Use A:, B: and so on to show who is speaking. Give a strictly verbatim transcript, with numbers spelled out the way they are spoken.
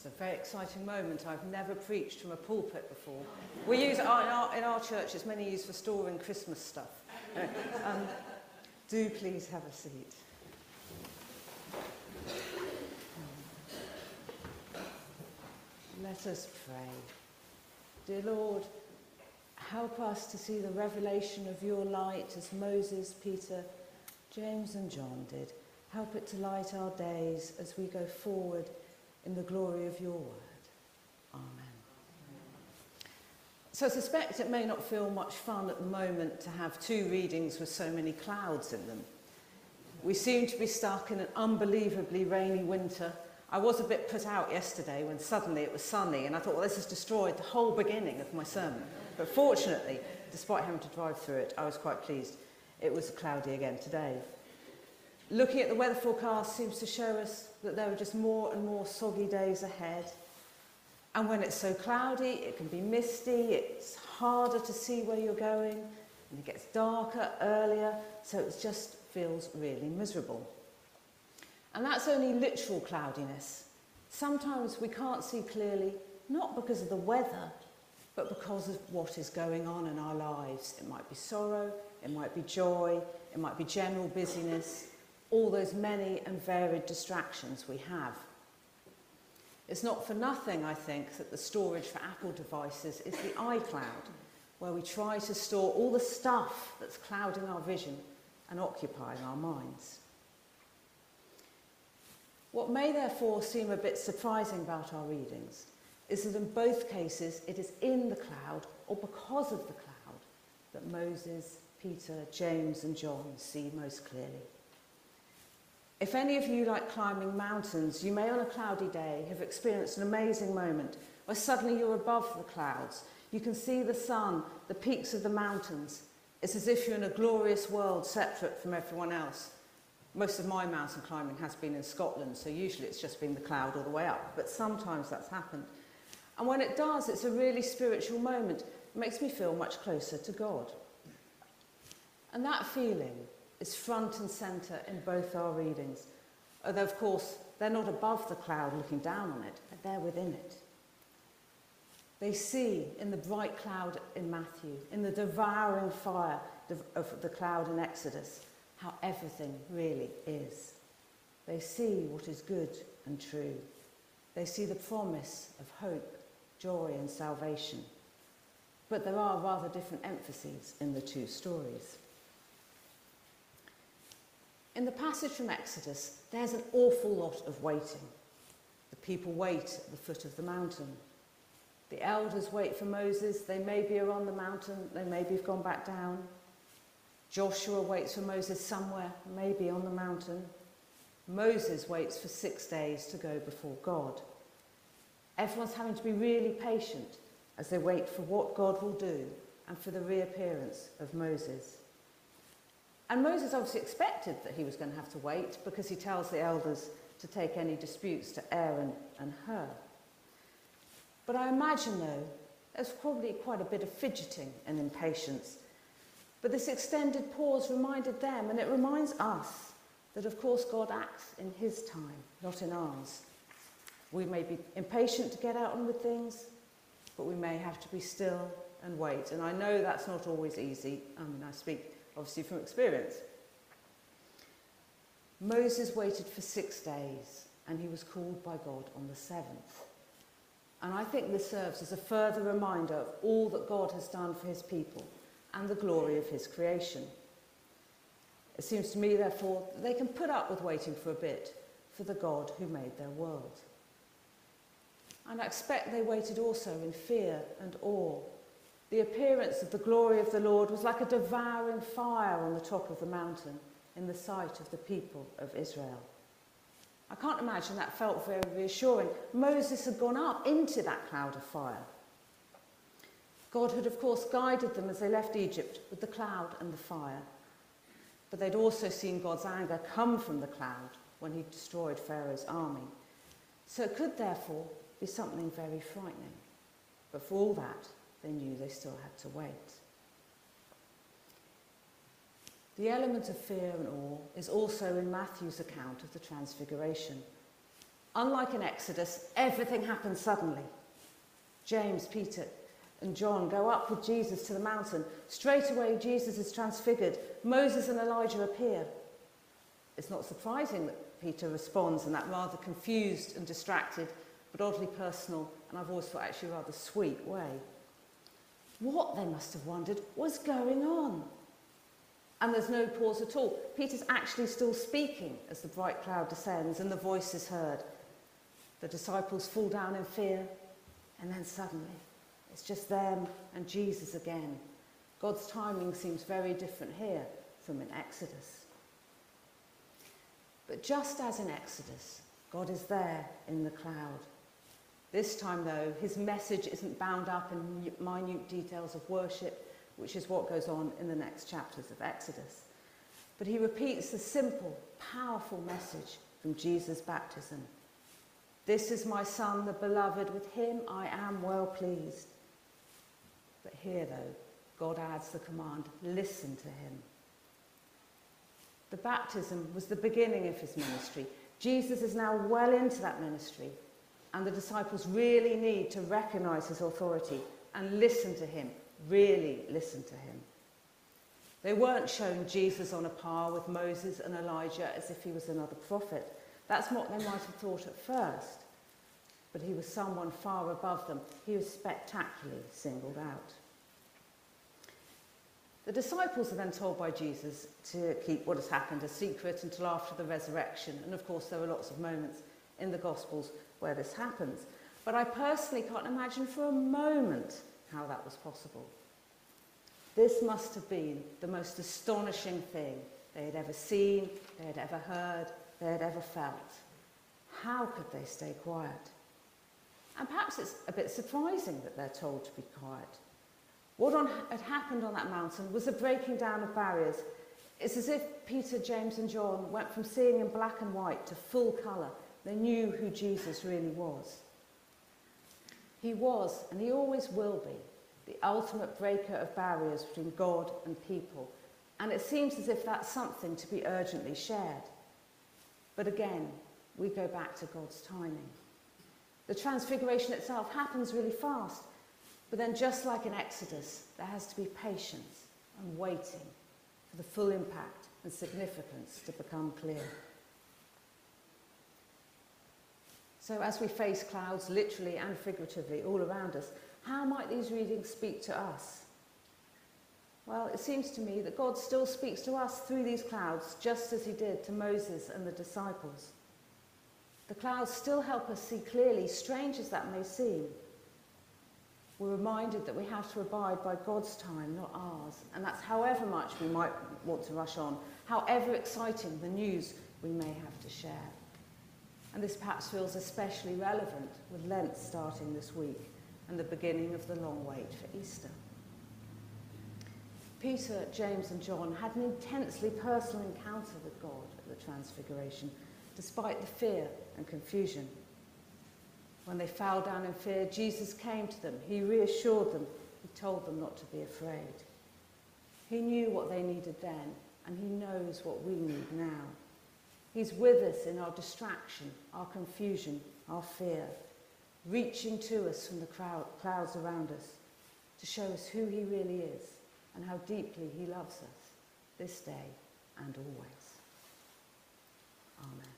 A: a very exciting moment. I've never preached from a pulpit before. We use it in our, in our church, it's mainly used for storing Christmas stuff. Um, do please have a seat. Let us pray. Dear Lord, help us to see the revelation of your light as Moses, Peter, James and John did. Help it to light our days as we go forward in the glory of your word. Amen. So I suspect it may not feel much fun at the moment to have two readings with so many clouds in them. We seem to be stuck in an unbelievably rainy winter. I was a bit put out yesterday when suddenly it was sunny and I thought, well, this has destroyed the whole beginning of my sermon. But fortunately, despite having to drive through it, I was quite pleased. It was cloudy again today. Looking at the weather forecast seems to show us that there are just more and more soggy days ahead. And when it's so cloudy, it can be misty, it's harder to see where you're going, and it gets darker earlier, so it just feels really miserable. And that's only literal cloudiness. Sometimes we can't see clearly, not because of the weather, but because of what is going on in our lives. It might be sorrow, it might be joy, it might be general busyness, all those many and varied distractions we have. It's not for nothing, I think, that the storage for Apple devices is the iCloud, where we try to store all the stuff that's clouding our vision and occupying our minds. What may therefore seem a bit surprising about our readings is that in both cases it is in the cloud, or because of the cloud, that Moses, Peter, James and John see most clearly. If any of you like climbing mountains, you may on a cloudy day have experienced an amazing moment where suddenly you're above the clouds. You can see the sun, the peaks of the mountains. It's as if you're in a glorious world separate from everyone else. Most of my mountain climbing has been in Scotland, so usually it's just been the cloud all the way up, but sometimes that's happened. And when it does, it's a really spiritual moment. It makes me feel much closer to God. And that feeling is front and centre in both our readings. Although, of course, they're not above the cloud looking down on it, but they're within it. They see in the bright cloud in Matthew, in the devouring fire of the cloud in Exodus, how everything really is. They see what is good and true. They see the promise of hope, joy and salvation. But there are rather different emphases in the two stories. In the passage from Exodus, there's an awful lot of waiting. The people wait at the foot of the mountain. The elders wait for Moses. They maybe are on the mountain, they maybe have gone back down. Joshua waits for Moses somewhere, maybe on the mountain. Moses waits for six days to go before God. Everyone's having to be really patient as they wait for what God will do and for the reappearance of Moses. And Moses obviously expected that he was going to have to wait because he tells the elders to take any disputes to Aaron and Hur. But I imagine, though, there's probably quite a bit of fidgeting and impatience. But this extended pause reminded them, and it reminds us, that of course God acts in his time, not in ours. We may be impatient to get out on with things, but we may have to be still and wait. And I know that's not always easy. I mean, I speak obviously from experience. Moses waited for six days, and he was called by God on the seventh. And I think this serves as a further reminder of all that God has done for his people and the glory of his creation. It seems to me, therefore, that they can put up with waiting for a bit for the God who made their world. And I expect they waited also in fear and awe. The appearance of the glory of the Lord was like a devouring fire on the top of the mountain in the sight of the people of Israel. I can't imagine that felt very reassuring. Moses had gone up into that cloud of fire. God had, of course, guided them as they left Egypt with the cloud and the fire. But they'd also seen God's anger come from the cloud when he destroyed Pharaoh's army. So it could, therefore, be something very frightening. But for all that, they knew they still had to wait. The element of fear and awe is also in Matthew's account of the Transfiguration. Unlike in Exodus, everything happens suddenly. James, Peter, and John go up with Jesus to the mountain. Straight away, Jesus is transfigured. Moses and Elijah appear. It's not surprising that Peter responds in that rather confused and distracted, but oddly personal, and I've always thought actually rather sweet way. What, they must have wondered, was going on? And there's no pause at all. Peter's actually still speaking as the bright cloud descends and the voice is heard. The disciples fall down in fear, and then suddenly it's just them and Jesus again. God's timing seems very different here from in Exodus. But just as in Exodus, God is there in the cloud. This time, though, his message isn't bound up in minute details of worship, which is what goes on in the next chapters of Exodus. But he repeats the simple, powerful message from Jesus' baptism. This is my Son, the beloved, with him I am well pleased. But here, though, God adds the command, listen to him. The baptism was the beginning of his ministry. Jesus is now well into that ministry, and the disciples really need to recognise his authority and listen to him, really listen to him. They weren't shown Jesus on a par with Moses and Elijah as if he was another prophet. That's what they might have thought at first. But he was someone far above them. He was spectacularly singled out. The disciples are then told by Jesus to keep what has happened a secret until after the resurrection. And of course, there are lots of moments in the Gospels where this happens. But I personally can't imagine for a moment how that was possible. This must have been the most astonishing thing they had ever seen, they had ever heard, they had ever felt. How could they stay quiet? And perhaps it's a bit surprising that they're told to be quiet. What on, had happened on that mountain was a breaking down of barriers. It's as if Peter, James and John went from seeing in black and white to full colour. They knew who Jesus really was. He was, and he always will be, the ultimate breaker of barriers between God and people. And it seems as if that's something to be urgently shared. But again, we go back to God's timing. The transfiguration itself happens really fast. But then just like in Exodus, there has to be patience and waiting for the full impact and significance to become clear. So as we face clouds literally and figuratively all around us, how might these readings speak to us? Well, it seems to me that God still speaks to us through these clouds, just as he did to Moses and the disciples. The clouds still help us see clearly, strange as that may seem. We're reminded that we have to abide by God's time, not ours. And that's however much we might want to rush on, however exciting the news we may have to share. And this perhaps feels especially relevant with Lent starting this week and the beginning of the long wait for Easter. Peter, James and John had an intensely personal encounter with God at the Transfiguration, despite the fear and confusion. When they fell down in fear, Jesus came to them. He reassured them. He told them not to be afraid. He knew what they needed then, and he knows what we need now. He's with us in our distraction, our confusion, our fear, reaching to us from the crowd, clouds around us to show us who he really is and how deeply he loves us this day and always. Amen.